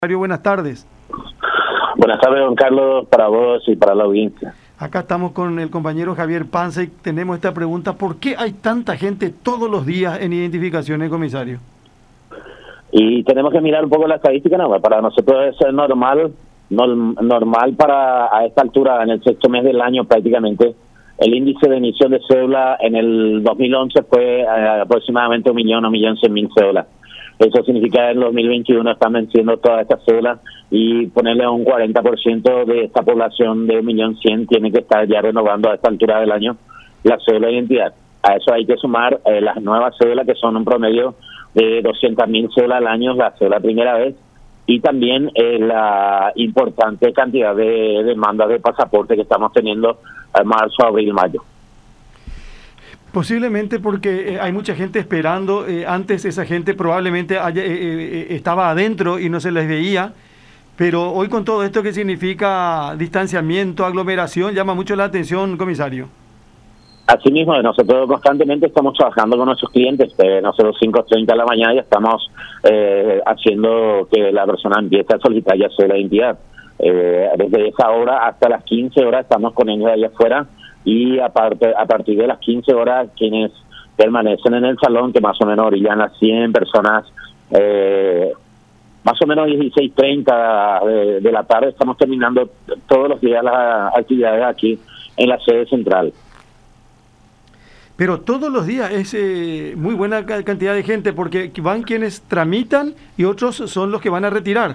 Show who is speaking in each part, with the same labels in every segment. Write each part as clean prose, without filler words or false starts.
Speaker 1: Buenas tardes.
Speaker 2: Buenas tardes, don Carlos, para vos y para la audiencia.
Speaker 1: Acá estamos con el compañero Javier Panza y tenemos esta pregunta: ¿por qué hay tanta gente todos los días en identificaciones, comisario?
Speaker 2: Y tenemos que mirar un poco la estadística, ¿no? Para nosotros es normal para a esta altura, en el sexto mes del año prácticamente. El índice de emisión de cédula en el 2011 fue aproximadamente 1.100.000 cédulas. Eso significa que en el 2021 están venciendo todas estas cédulas y ponerle a un 40% de esta población de 1.100.000 tiene que estar ya renovando a esta altura del año la cédula de identidad. A eso hay que sumar las nuevas cédulas, que son un promedio de 200.000 cédulas al año, la cédula primera vez, y también la importante cantidad de demandas de pasaporte que estamos teniendo en marzo, abril, mayo.
Speaker 1: Posiblemente porque hay mucha gente esperando. Antes esa gente probablemente estaba adentro y no se les veía, pero hoy con todo esto que significa distanciamiento, aglomeración, llama mucho la atención, comisario.
Speaker 2: Asimismo, nosotros constantemente estamos trabajando con nuestros clientes. Nosotros 5:30 de la mañana ya estamos haciendo que la persona empiece a solicitar ya su identidad. Desde esa hora hasta las 15 horas estamos con ellos allá afuera, y a partir de las 15 horas quienes permanecen en el salón, que más o menos orillan las 100 personas, más o menos 16:30 de la tarde, estamos terminando todos los días las actividades aquí en la sede central.
Speaker 1: Pero todos los días es muy buena cantidad de gente, porque van quienes tramitan y otros son los que van a retirar.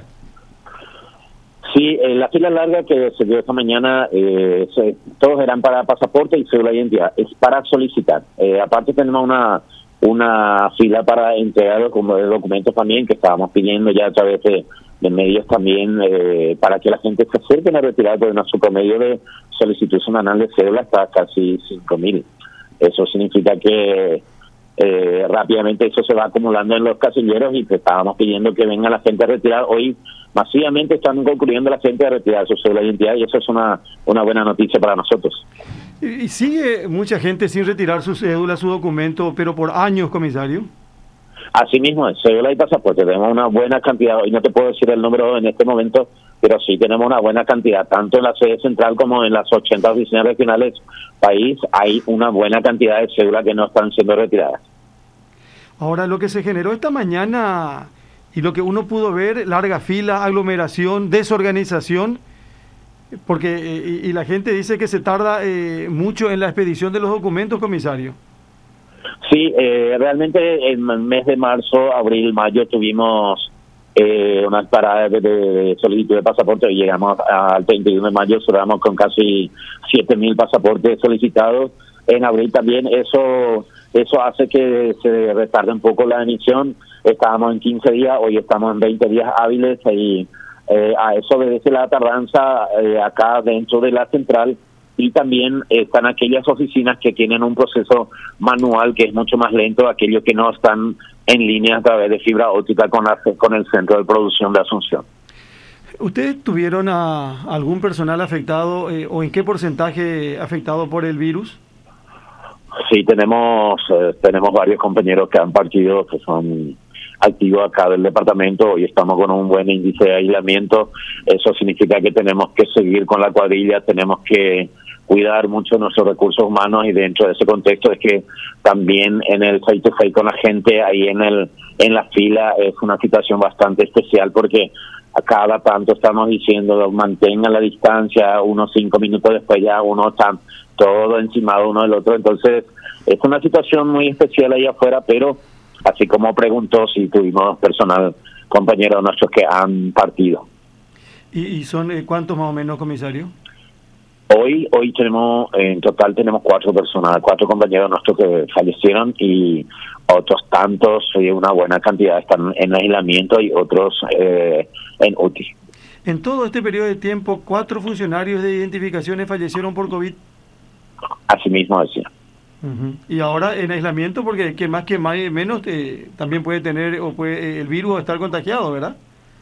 Speaker 2: Sí, la fila larga que se dio esta mañana, todos eran para pasaporte y cédula de identidad, es para solicitar. Aparte tenemos una fila para entregar documentos también, que estábamos pidiendo ya a través de medios también, para que la gente se acerque a retirar, porque nuestro promedio de solicitud semanal de cédula está casi 5.000. Eso significa que rápidamente eso se va acumulando en los casilleros, y estábamos pidiendo que venga la gente a retirar. Hoy masivamente están concluyendo la gente a retirar su cédula de identidad, y eso es una buena noticia para nosotros.
Speaker 1: ¿Y sigue mucha gente sin retirar su cédula, su documento, pero por años, comisario?
Speaker 2: Así mismo, cédula y pasaporte, tenemos una buena cantidad. Hoy no te puedo decir el número en este momento, pero sí tenemos una buena cantidad, tanto en la sede central como en las 80 oficinas regionales país, hay una buena cantidad de cédulas que no están siendo retiradas.
Speaker 1: Ahora, lo que se generó esta mañana y lo que uno pudo ver: larga fila, aglomeración, desorganización, porque y la gente dice que se tarda mucho en la expedición de los documentos, comisario.
Speaker 2: Sí, realmente en el mes de marzo, abril, mayo tuvimos unas paradas de solicitud de pasaporte, y llegamos al 31 de mayo, cerramos con casi 7.000 pasaportes solicitados. En abril también eso hace que se retarde un poco la emisión. Estábamos en 15 días, hoy estamos en 20 días hábiles, y a eso obedece la tardanza acá dentro de la central. Y también están aquellas oficinas que tienen un proceso manual que es mucho más lento, aquellos que no están en línea a través de fibra óptica con el centro de producción de Asunción.
Speaker 1: ¿Ustedes tuvieron a algún personal afectado o en qué porcentaje afectado por el virus?
Speaker 2: Sí, tenemos varios compañeros que han partido, que son activos acá del departamento, y estamos con un buen índice de aislamiento. Eso significa que tenemos que seguir con la cuadrilla, tenemos que cuidar mucho nuestros recursos humanos, y dentro de ese contexto es que también en el face to face con la gente ahí en la fila es una situación bastante especial, porque a cada tanto estamos diciendo mantengan la distancia, unos 5 minutos después ya uno está todo encimado uno del otro. Entonces es una situación muy especial ahí afuera, pero así como preguntó, si tuvimos personal, compañeros nuestros que han partido.
Speaker 1: ¿Y son cuántos más o menos, comisario?
Speaker 2: Hoy en total tenemos 4 personas, 4 compañeros nuestros que fallecieron, y otros tantos, una buena cantidad están en aislamiento y otros en UTI.
Speaker 1: En todo este periodo de tiempo, 4 funcionarios de identificaciones fallecieron por COVID.
Speaker 2: Así mismo decía.
Speaker 1: Y ahora en aislamiento, porque que más menos también puede tener o puede el virus estar contagiado, ¿verdad?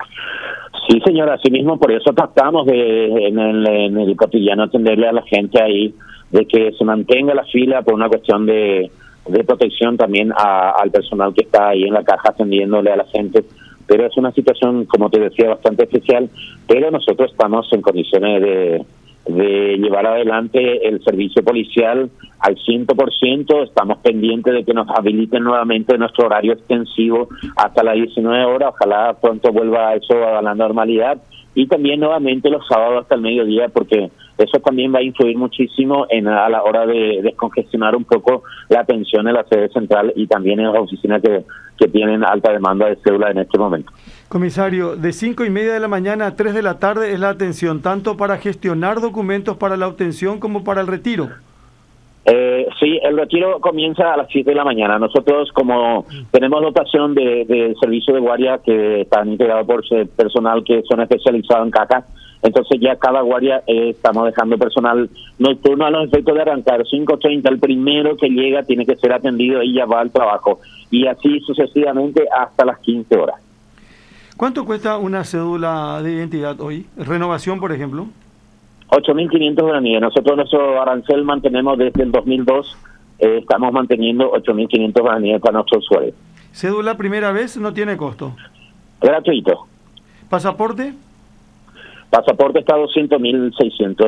Speaker 2: Sí, señora, así mismo, por eso tratamos en el cotidiano atenderle a la gente ahí, de que se mantenga la fila por una cuestión de protección también al personal que está ahí en la caja atendiéndole a la gente, pero es una situación, como te decía, bastante especial, pero nosotros estamos en condiciones de llevar adelante el servicio policial al 100%, estamos pendientes de que nos habiliten nuevamente nuestro horario extensivo hasta las 19 horas, ojalá pronto vuelva eso a la normalidad, y también nuevamente los sábados hasta el mediodía, porque eso también va a influir muchísimo a la hora de descongestionar un poco la atención en la sede central y también en las oficinas que tienen alta demanda de cédula en este momento.
Speaker 1: Comisario, de 5:30 de la mañana a 3 de la tarde es la atención, tanto para gestionar documentos para la obtención como para el retiro.
Speaker 2: Sí, el retiro comienza a las 7 de la mañana. Nosotros, como tenemos dotación de servicio de guardia que están integrados por personal que son especializados en caja, entonces ya cada guardia estamos dejando personal nocturno a los efectos de arrancar 5:30. El primero que llega tiene que ser atendido y ya va al trabajo. Y así sucesivamente hasta las 15 horas.
Speaker 1: ¿Cuánto cuesta una cédula de identidad hoy? ¿Renovación, por ejemplo?
Speaker 2: 8.500 guaraníes. Nosotros nuestro arancel mantenemos desde el 2002, estamos manteniendo 8.500 guaraníes para nuestros usuarios.
Speaker 1: ¿Cédula primera vez no tiene costo?
Speaker 2: Gratuito.
Speaker 1: ¿Pasaporte?
Speaker 2: Pasaporte está a 200.600.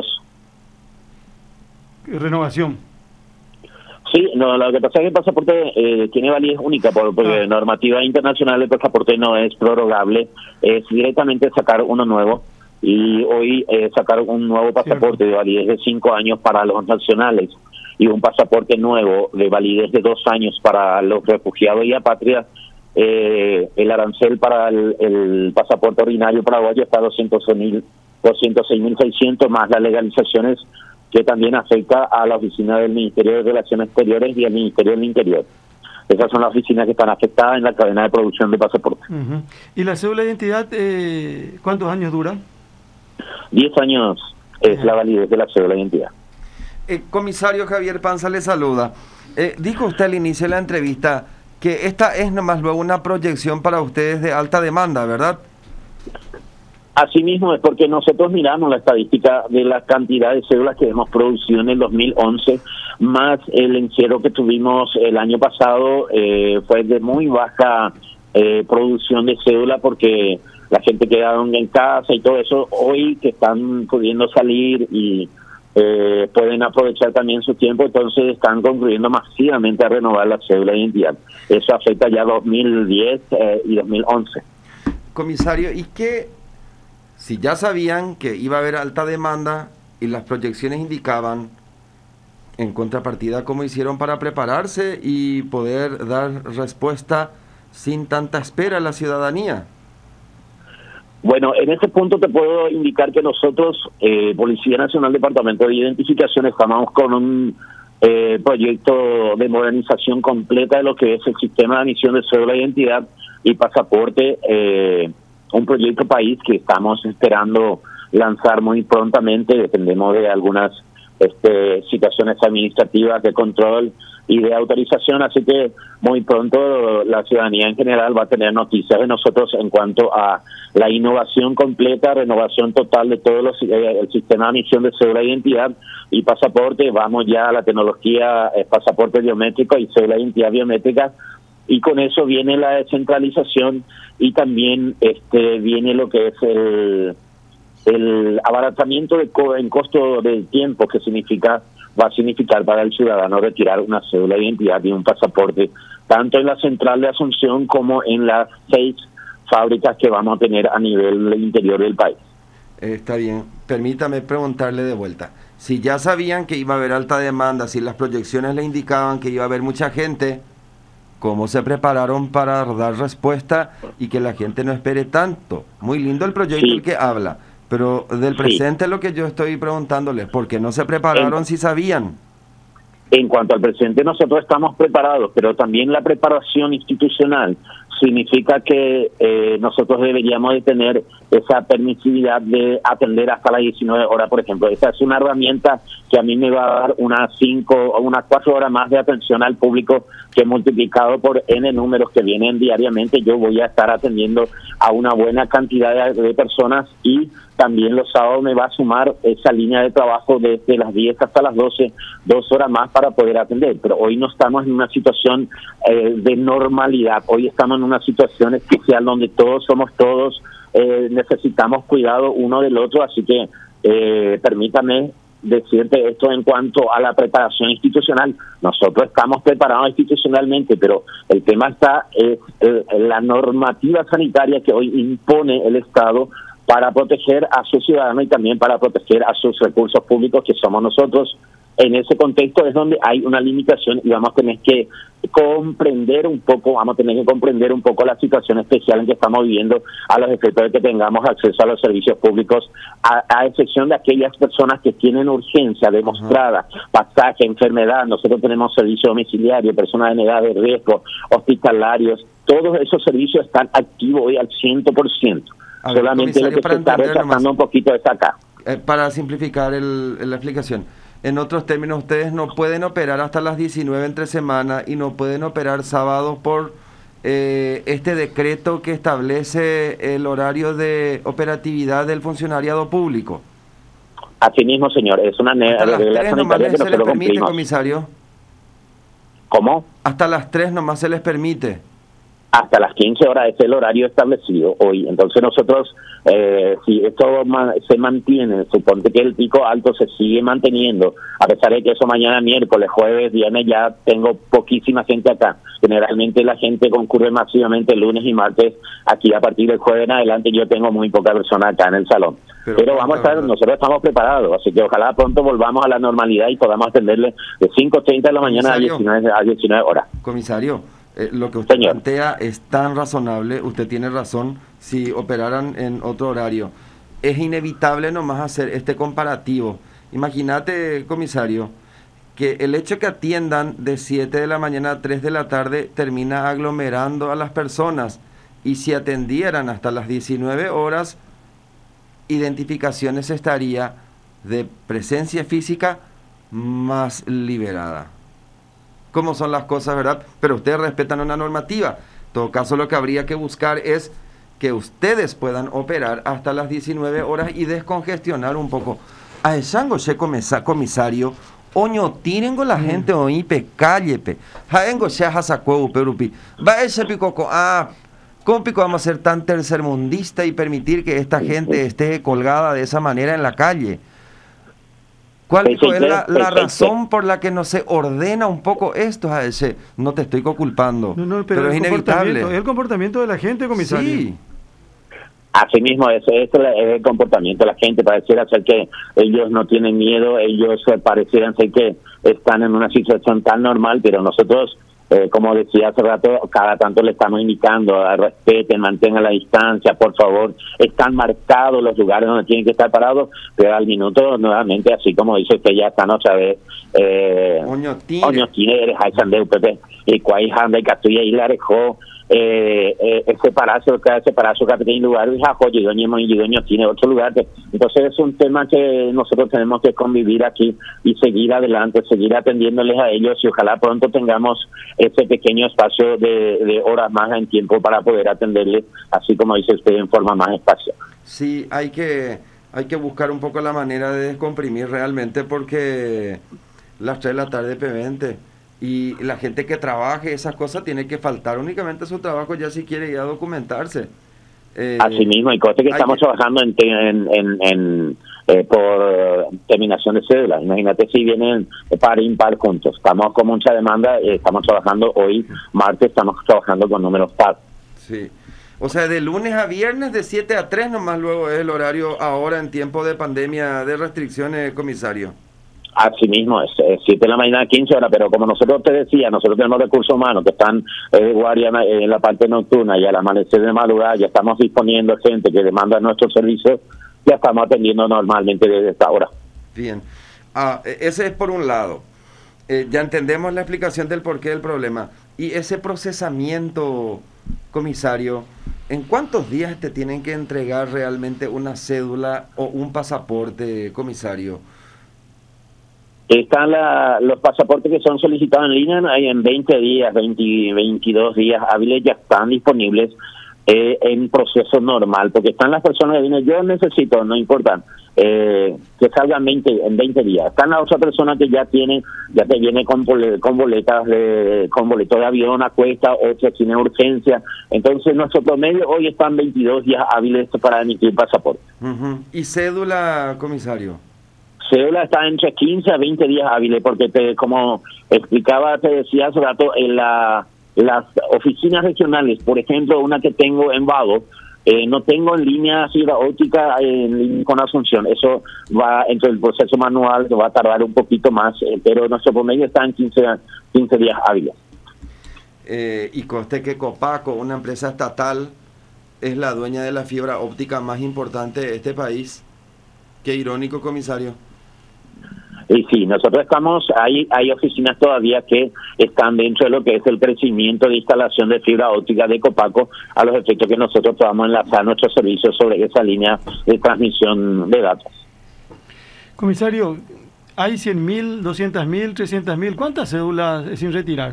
Speaker 1: ¿Renovación?
Speaker 2: Sí, no, lo que pasa es que el pasaporte tiene validez única, porque normativa internacional el pasaporte no es prorrogable, es directamente sacar uno nuevo. Y hoy sacar un nuevo pasaporte de validez de 5 años para los nacionales y un pasaporte nuevo de validez de 2 años para los refugiados y apátridas, el arancel para el pasaporte ordinario paraguayo está a 206.600 más las legalizaciones que también afecta a la oficina del Ministerio de Relaciones Exteriores y al Ministerio del Interior. Esas son las oficinas que están afectadas en la cadena de producción de pasaporte.
Speaker 1: ¿Y la cédula de identidad cuántos años dura?
Speaker 2: 10 años es la validez de la cédula de identidad.
Speaker 3: Comisario Javier Panza le saluda. Dijo usted al inicio de la entrevista que esta es nomás luego una proyección para ustedes de alta demanda, ¿verdad?
Speaker 2: Asimismo es porque nosotros miramos la estadística de la cantidad de cédulas que hemos producido en el 2011, más el encierro que tuvimos el año pasado, fue de muy baja producción de cédula porque la gente quedaron en casa y todo eso. Hoy que están pudiendo salir y pueden aprovechar también su tiempo, entonces están concluyendo masivamente a renovar la cédula de identidad. Eso afecta ya 2010 y 2011.
Speaker 3: Comisario, ¿y qué? Si ya sabían que iba a haber alta demanda y las proyecciones indicaban, en contrapartida, ¿cómo hicieron para prepararse y poder dar respuesta sin tanta espera a la ciudadanía?
Speaker 2: Bueno, en este punto te puedo indicar que nosotros, Policía Nacional Departamento de Identificación, estamos con un proyecto de modernización completa de lo que es el sistema de emisión de cédula de identidad y pasaporte, un proyecto país que estamos esperando lanzar muy prontamente. Dependemos de algunas situaciones administrativas de control y de autorización, así que muy pronto la ciudadanía en general va a tener noticias de nosotros en cuanto a la innovación completa, renovación total de todo el sistema de emisión de cédula de identidad y pasaporte. Vamos ya a la tecnología pasaporte biométrico y cédula de identidad biométrica, y con eso viene la descentralización y también viene lo que es el abaratamiento en costo del tiempo que va a significar para el ciudadano retirar una cédula de identidad y un pasaporte, tanto en la central de Asunción como en las 6 fábricas que vamos a tener a nivel interior del país.
Speaker 3: Está bien, permítame preguntarle de vuelta. Si ya sabían que iba a haber alta demanda, si las proyecciones le indicaban que iba a haber mucha gente, ¿cómo se prepararon para dar respuesta y que la gente no espere tanto? Muy lindo el proyecto el que habla, pero del presente es lo que yo estoy preguntándoles, ¿por qué no se prepararon si sabían?
Speaker 2: En cuanto al presente, nosotros estamos preparados, pero también la preparación institucional significa que nosotros deberíamos de tener esa permisividad de atender hasta las 19 horas, por ejemplo. Esa es una herramienta que a mí me va a dar unas 5 o unas 4 horas más de atención al público, que multiplicado por N números que vienen diariamente, yo voy a estar atendiendo a una buena cantidad de personas, y también los sábados me va a sumar esa línea de trabajo desde las 10 hasta las 12, 2 horas más para poder atender. Pero hoy no estamos en una situación de normalidad, hoy estamos en una situación especial donde todos somos todos, necesitamos cuidado uno del otro, así que permítame decirte esto en cuanto a la preparación institucional. Nosotros estamos preparados institucionalmente, pero el tema está en la normativa sanitaria que hoy impone el Estado para proteger a sus ciudadanos y también para proteger a sus recursos públicos, que somos nosotros. En ese contexto es donde hay una limitación, y vamos a tener que comprender un poco la situación especial en que estamos viviendo, a los efectos de que tengamos acceso a los servicios públicos, a excepción de aquellas personas que tienen urgencia demostrada, pasaje, enfermedad. Nosotros tenemos servicio domiciliario, personas en edad de riesgo, hospitalarios, todos esos servicios están activos hoy al 100%. Solamente lo que se está rechazando un poquito es acá.
Speaker 3: Para simplificar la explicación, en otros términos, ustedes no pueden operar hasta las 19 entre semana y no pueden operar sábados por este decreto que establece el horario de operatividad del funcionariado público.
Speaker 2: Así mismo, señor, es una regla sanitaria que nosotros cumplimos.
Speaker 3: Comisario.
Speaker 2: ¿Cómo?
Speaker 3: Hasta las 3 nomás se les permite.
Speaker 2: Hasta las 15 horas es el horario establecido hoy. Entonces nosotros, si esto se mantiene, suponte que el pico alto se sigue manteniendo, a pesar de que eso mañana miércoles, jueves, viernes ya tengo poquísima gente acá. Generalmente la gente concurre masivamente lunes y martes. Aquí a partir del jueves en adelante yo tengo muy poca persona acá en el salón. Pero vamos a estar, nosotros estamos preparados, así que ojalá pronto volvamos a la normalidad y podamos atenderle de 5:30 de la mañana a 19 horas.
Speaker 3: Comisario, lo que usted plantea es tan razonable, usted tiene razón, si operaran en otro horario. Es inevitable nomás hacer este comparativo. Imagínate, comisario, que el hecho que atiendan de 7 de la mañana a 3 de la tarde termina aglomerando a las personas, y si atendieran hasta las 19 horas, identificaciones estaría de presencia física más liberada. Cómo son las cosas, ¿verdad? Pero ustedes respetan una normativa. En todo caso, lo que habría que buscar es que ustedes puedan operar hasta las 19 horas y descongestionar un poco. A Esango, comisario, oño, tiren con la gente hoy, callepe. Jaengo, se hasacueu, perupi. Va ese picoco, ¿cómo pico vamos a ser tan tercermundista y permitir que esta gente esté colgada de esa manera en la calle? ¿Cuál es la razón por la que no se ordena un poco esto? No te estoy culpando, pero es inevitable.
Speaker 1: Es el comportamiento de la gente, comisario.
Speaker 3: Sí.
Speaker 2: Así mismo, es el comportamiento de la gente. Pareciera ser que ellos no tienen miedo, ellos parecieran ser que están en una situación tan normal, pero nosotros, como decía hace rato, cada tanto le estamos indicando, respeten, mantengan la distancia, por favor. Están marcados los lugares donde tienen que estar parados, pero al minuto, nuevamente, así como dice usted, ya están otra vez. Oñotine, eres Haisandeu, Pepe, y Cuayhanda, y Catuya, y la dejó. Ese palacio que tiene lugar y Jajoy tiene otro lugar. Entonces es un tema que nosotros tenemos que convivir aquí y seguir adelante, seguir atendiéndoles a ellos, y ojalá pronto tengamos ese pequeño espacio de horas más en tiempo para poder atenderles, así como dice usted, en forma más espacial.
Speaker 3: Sí, hay que buscar un poco la manera de descomprimir realmente, porque las 3 de la tarde P20 y la gente que trabaje esas cosas tiene que faltar únicamente a su trabajo ya si quiere ir a documentarse.
Speaker 2: Así mismo, y cosas que estamos trabajando por terminación de cédula. Imagínate si vienen par impar juntos. Estamos con mucha demanda, estamos trabajando hoy, martes, estamos trabajando con números par.
Speaker 3: Sí. O sea, de lunes a viernes de 7 a 3 nomás luego es el horario ahora en tiempo de pandemia, de restricciones, comisario.
Speaker 2: Así mismo, es 7 de la mañana, 15 horas, pero como nosotros te decía, nosotros tenemos recursos humanos que están de guardia en la parte nocturna, y al amanecer de madrugada ya estamos disponiendo gente que demanda nuestros servicios, ya estamos atendiendo normalmente desde esta hora.
Speaker 3: Bien, ese es por un lado. Ya entendemos la explicación del porqué del problema. Y ese procesamiento, comisario, ¿En cuántos días te tienen que entregar realmente una cédula o un pasaporte, comisario?
Speaker 2: Están los pasaportes que son solicitados en línea, hay en 20 días, 22 días hábiles, ya están disponibles en proceso normal, porque están las personas que vienen, yo necesito, no importa, que salgan en 20 días. Están las otras personas que ya te viene con boletas, con boleto de avión a cuesta, otros tienen urgencia. Entonces, nuestro promedio hoy están 22 días hábiles para emitir pasaporte.
Speaker 3: ¿Y cédula, comisario?
Speaker 2: Cédula está entre 15 a 20 días hábiles, porque como explicaba, te decía hace rato, en las oficinas regionales, por ejemplo, una que tengo en Vado, no tengo en línea fibra óptica con Asunción. Eso va entre el proceso manual, que va a tardar un poquito más, pero nuestro promedio está en 15 días hábiles.
Speaker 3: Y conste que Copaco, una empresa estatal, es la dueña de la fibra óptica más importante de este país. Qué irónico, comisario.
Speaker 2: Y sí, nosotros hay oficinas todavía que están dentro de lo que es el crecimiento de instalación de fibra óptica de Copaco, a los efectos que nosotros podamos enlazar nuestros servicios sobre esa línea de transmisión de datos.
Speaker 1: Comisario, hay 100.000, 200.000, 300.000, ¿cuántas cédulas sin retirar?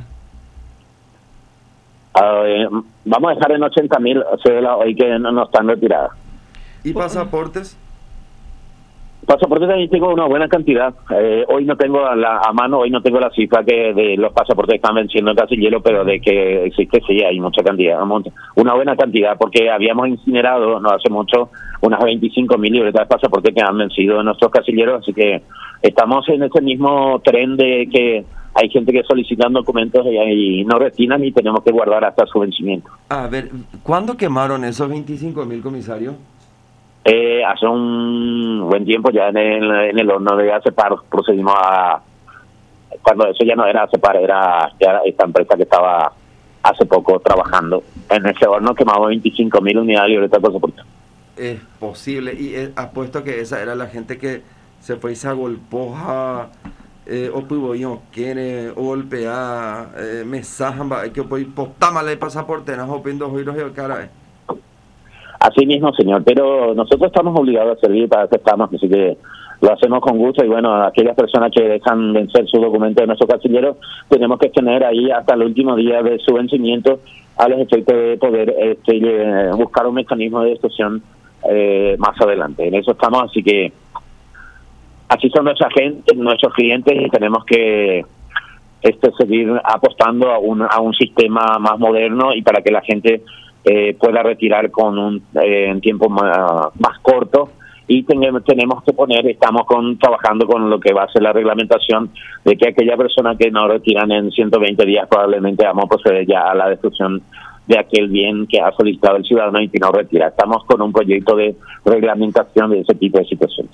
Speaker 2: Vamos a dejar en 80.000 cédulas hoy que no están retiradas.
Speaker 3: ¿Y pasaportes?
Speaker 2: Pasaportes también tengo una buena cantidad. Hoy no tengo a mano, hoy no tengo la cifra que de los pasaportes que están venciendo en Casillero, pero de que existe, sí, hay mucha cantidad, una buena cantidad, porque habíamos incinerado no hace mucho unas 25.000 libretas de pasaportes que han vencido en nuestros casilleros, así que estamos en ese mismo tren de que hay gente que solicitan documentos y no retiran y tenemos que guardar hasta su vencimiento.
Speaker 3: A ver, ¿cuándo quemaron esos 25.000, comisario?
Speaker 2: Hace un buen tiempo ya en el horno de ACEPAR procedimos cuando eso ya no era ACEPAR, era esta empresa que estaba hace poco trabajando. En ese horno quemamos 25.000 unidades de libreta de pasaporte.
Speaker 3: Es posible, y apuesto que esa era la gente que se fue y se agolpoja, o pudo quiere, o golpea, mensaje, que pues postámale el pasaporte, no opindo oídos y cara.
Speaker 2: Así mismo, señor, pero nosotros estamos obligados a servir, para eso estamos, así que lo hacemos con gusto. Y bueno, aquellas personas que dejan vencer su documento de nuestro casillero, tenemos que tener ahí hasta el último día de su vencimiento a los efectos de poder buscar un mecanismo de extorsión más adelante. En eso estamos, así que así son nuestra gente, nuestros clientes, y tenemos que seguir apostando a un sistema más moderno y para que la gente pueda retirar con un tiempo más corto, y tenemos que estamos trabajando con lo que va a ser la reglamentación de que aquella persona que no retiran en 120 días probablemente vamos a proceder ya a la destrucción de aquel bien que ha solicitado el ciudadano y que no retira. Estamos con un proyecto de reglamentación de ese tipo de situaciones.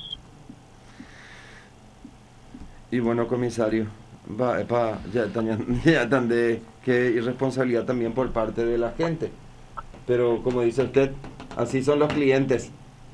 Speaker 3: Y bueno, comisario, ya tan de que irresponsabilidad también por parte de la gente. Pero como dice usted, así son los clientes.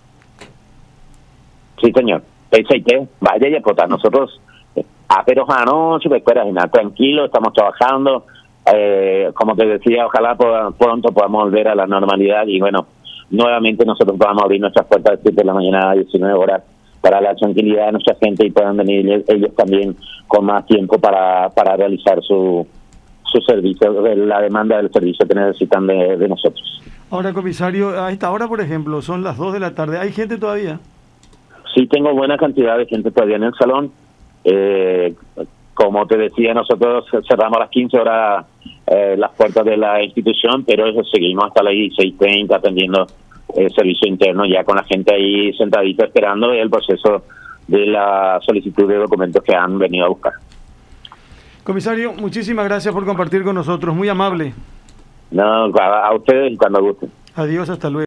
Speaker 2: Sí, señor. Vaya y aportar. Nosotros, pero no se recuerda nada, tranquilo, estamos trabajando. Como te decía, ojalá pronto podamos volver a la normalidad y bueno, nuevamente nosotros podamos abrir nuestras puertas de 7 de la mañana a 19 horas para la tranquilidad de nuestra gente y puedan venir ellos también con más tiempo para realizar su servicio, la demanda del servicio que necesitan de nosotros.
Speaker 1: Ahora, comisario, a esta hora, por ejemplo, son las 2 de la tarde, ¿hay gente todavía?
Speaker 2: Sí, tengo buena cantidad de gente todavía en el salón. Como te decía, nosotros cerramos a las 15 horas las puertas de la institución, pero seguimos hasta las 16:30 atendiendo el servicio interno, ya con la gente ahí sentadita esperando el proceso de la solicitud de documentos que han venido a buscar.
Speaker 1: Comisario, muchísimas gracias por compartir con nosotros, muy amable.
Speaker 2: No, a ustedes cuando gusten.
Speaker 1: Adiós, hasta luego.